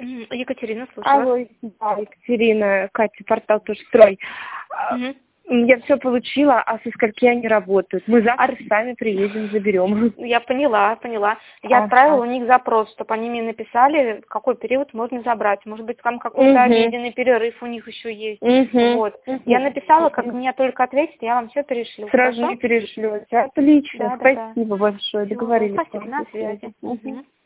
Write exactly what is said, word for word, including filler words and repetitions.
Мгм. Екатерина, слушаю вас. Алло, да, Екатерина, Катя, портал «Тушстрой». Мгм. Я все получила, а со скольки они работают? Мы завтра А- сами приедем, заберем. Я поняла, поняла. Я Ага. отправила у них запрос, чтобы они мне написали, в какой период можно забрать. Может быть, там какой-то Мгм. обеденный перерыв у них еще есть. Мгм. Вот. Мгм. Я написала, как мне только ответить, я вам все перешлю. Сразу Хорошо? не перешлете. Отлично, Да, да, да. спасибо большое, Всё, договорились. спасибо, на связи. Мгм. Мгм.